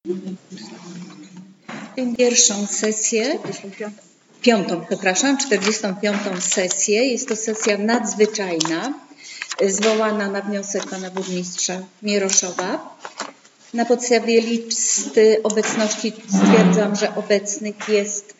Pierwszą sesję, 45. sesję. Jest to sesja nadzwyczajna, zwołana na wniosek pana burmistrza Mieroszowa. Na podstawie listy obecności stwierdzam, że obecnych jest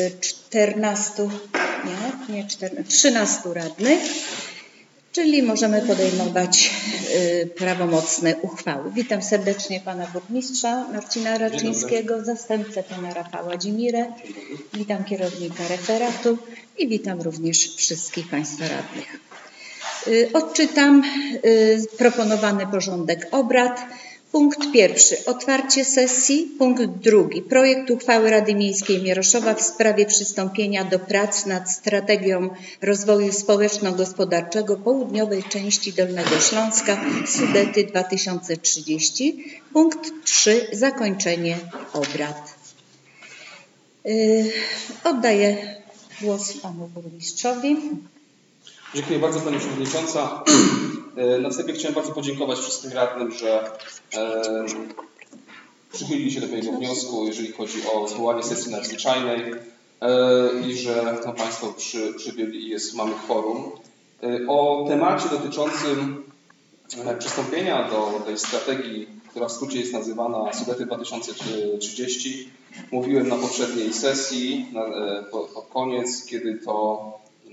13 radnych, czyli możemy podejmować prawomocne uchwały. Witam serdecznie pana burmistrza Marcina Raczyńskiego, zastępcę pana Rafała Dzimirę, witam kierownika referatu i witam również wszystkich państwa radnych. Odczytam proponowany porządek obrad. Punkt pierwszy. Otwarcie sesji. Punkt drugi. Projekt uchwały Rady Miejskiej Mieroszowa w sprawie przystąpienia do prac nad strategią rozwoju społeczno-gospodarczego południowej części Dolnego Śląska Sudety 2030. Punkt 3. Zakończenie obrad. Oddaję głos panu burmistrzowi. Dziękuję bardzo pani przewodnicząca. Na wstępie chciałem bardzo podziękować wszystkim radnym, że przychylili się do mojego wniosku, jeżeli chodzi o zwołanie sesji nadzwyczajnej i że państwo przybyli i mamy kworum. O temacie dotyczącym przystąpienia do tej strategii, która w skrócie jest nazywana Sudety 2030, mówiłem na poprzedniej sesji, pod koniec, kiedy to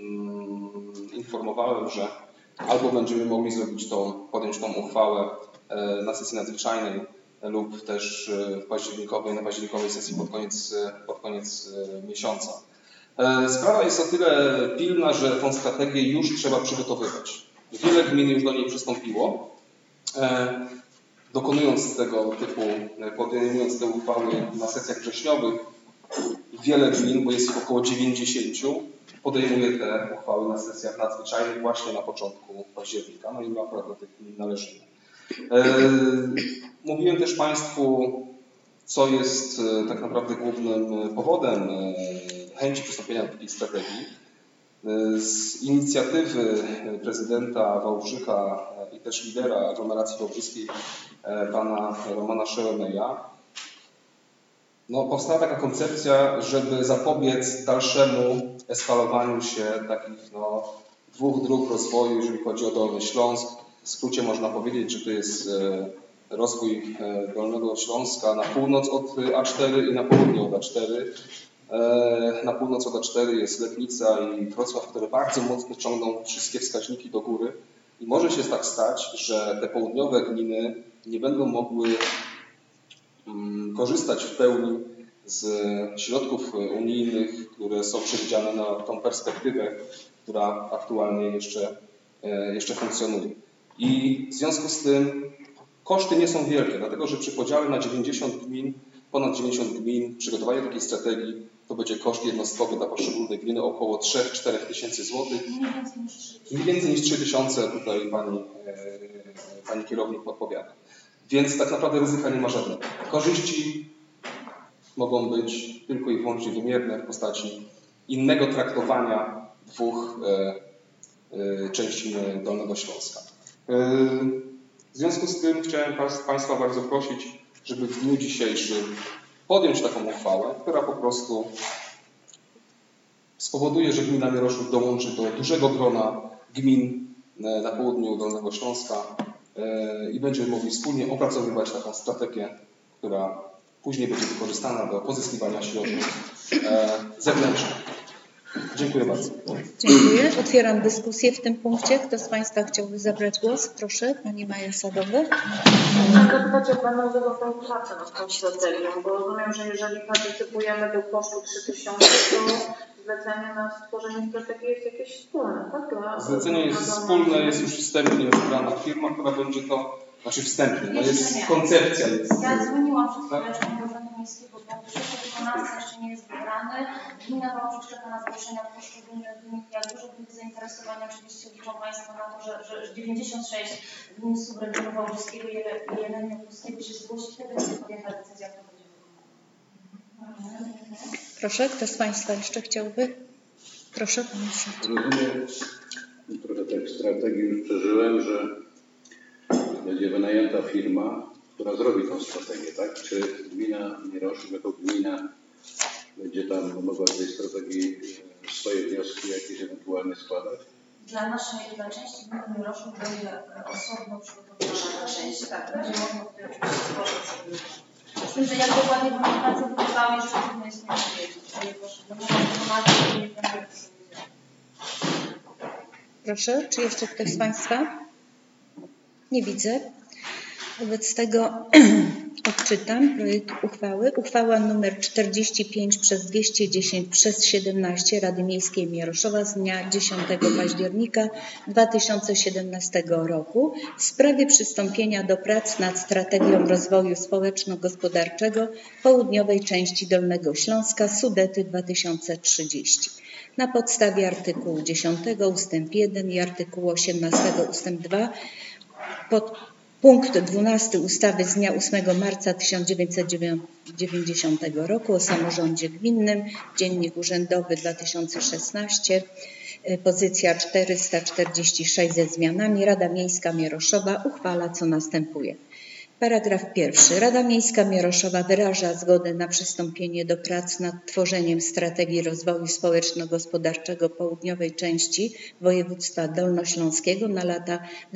informowałem, że albo będziemy mogli podjąć tą uchwałę na sesji nadzwyczajnej lub też na październikowej sesji pod koniec miesiąca. Sprawa jest o tyle pilna, że tą strategię już trzeba przygotowywać. Wiele gmin już do niej przystąpiło. Podejmując te uchwały na sesjach wrześniowych, wiele gmin, bo jest ich około 90, podejmuje te uchwały na sesjach nadzwyczajnych właśnie na początku października. No i my akurat do tych gmin należymy. Mówiłem też państwu, co jest tak naprawdę głównym powodem chęci przystąpienia do takiej strategii. Z inicjatywy prezydenta Wałbrzycha i też lidera aglomeracji wałbrzyskiej, pana Romana Szełemeja, powstała taka koncepcja, żeby zapobiec dalszemu eskalowaniu się takich dwóch dróg rozwoju, jeżeli chodzi o Dolny Śląsk. W skrócie można powiedzieć, że to jest rozwój Dolnego Śląska na północ od A4 i na południe od A4. Na północ od A4 jest Legnica i Wrocław, które bardzo mocno ciągną wszystkie wskaźniki do góry. I może się tak stać, że te południowe gminy nie będą mogły korzystać w pełni z środków unijnych, które są przewidziane na tą perspektywę, która aktualnie jeszcze funkcjonuje. I w związku z tym koszty nie są wielkie, dlatego że przy podziale na 90 gmin, ponad 90 gmin, przygotowanie takiej strategii to będzie koszt jednostkowy dla poszczególnej gminy około 3-4 tysięcy złotych. Mniej więcej niż 3 tysiące tutaj pani kierownik podpowiada. Więc tak naprawdę ryzyka nie ma żadnego. Korzyści mogą być tylko i wyłącznie wymierne w postaci innego traktowania dwóch części Dolnego Śląska. W związku z tym chciałem państwa bardzo prosić, żeby w dniu dzisiejszym podjąć taką uchwałę, która po prostu spowoduje, że gmina Mieroszów dołączy do dużego grona gmin na południu Dolnego Śląska i będziemy mogli wspólnie opracowywać taką strategię, która później będzie wykorzystana do pozyskiwania środków zewnętrznych. Dziękuję bardzo. Dziękuję. Otwieram dyskusję w tym punkcie. Kto z państwa chciałby zabrać głos? Proszę, pani Maja Sadowa. Zapytać o planowego pracę nad tą strategią, bo rozumiem, że jeżeli partycypujemy do kosztu 3000, to zlecenie na stworzenie strategii jest jakieś wspólne, tak? Zlecenie jest wspólne, jest już wstępnie wybrana firma, która będzie to, wstępnie, jest koncepcja. Ja dzwoniłam przed chwileczką do Urzędu Miejskiego, bo wykonawca jeszcze nie jest wybrany. Gmina Wałbrzych czeka na zgłoszenia w poszczególnych gmin. Jak dużo gmin zainteresowania oczywiście liczą państwo na to, że 96 gmin subregionu wałbrzyskiego i Jelenia Opolskiego się zgłosi, wtedy będzie podjęta decyzja, kto będzie wykonany. Proszę, kto z państwa jeszcze chciałby? Proszę, panie przewodniczący. Rozumiem, trochę tak strategii już przeżyłem, że będzie wynajęta firma która zrobi tą strategię, tak? Czy gmina Mieroszów jako gmina będzie tam mogła z tej strategii swoje wnioski jakieś ewentualnie składać? Dla części gminy Mieroszów będzie osobno przygotowana część, tak, będzie można tutaj oczywiście stworzyć sobie. Z tym, że jak dokładnie będą prace wyglądały, jeszcze trudno jest nie powiedzieć. Bo nie mam informacji, nie będę. Proszę, czy jeszcze ktoś z Państwa? Nie widzę. Wobec tego odczytam projekt uchwały. Uchwała nr 45/210/17 Rady Miejskiej Mieroszowa z dnia 10 października 2017 roku w sprawie przystąpienia do prac nad strategią rozwoju społeczno-gospodarczego południowej części Dolnego Śląska Sudety 2030. Na podstawie artykułu 10 ust. 1 i artykułu 18 ust. 2 punkt 12 ustawy z dnia 8 marca 1990 roku o samorządzie gminnym, Dziennik Urzędowy 2016, pozycja 446 ze zmianami, Rada Miejska Mieroszowa uchwala, co następuje. Paragraf 1. Rada Miejska Mieroszowa wyraża zgodę na przystąpienie do prac nad tworzeniem strategii rozwoju społeczno-gospodarczego południowej części województwa dolnośląskiego na lata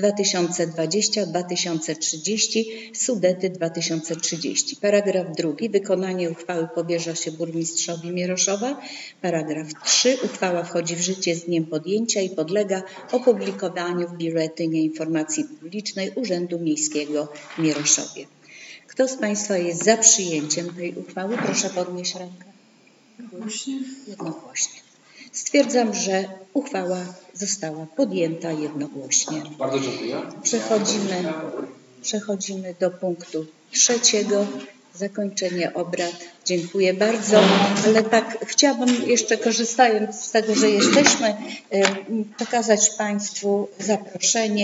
2020-2030, Sudety 2030. Paragraf 2. Wykonanie uchwały powierza się burmistrzowi Mieroszowa. Paragraf 3. Uchwała wchodzi w życie z dniem podjęcia i podlega opublikowaniu w Biuletynie Informacji Publicznej Urzędu Miejskiego w Mieroszowie. Kto z Państwa jest za przyjęciem tej uchwały? Proszę podnieść rękę. Jednogłośnie. Stwierdzam, że uchwała została podjęta jednogłośnie. Bardzo dziękuję. Przechodzimy do punktu 3. Zakończenie obrad. Dziękuję bardzo, ale tak chciałabym jeszcze, korzystając z tego, że jesteśmy, pokazać Państwu zaproszenie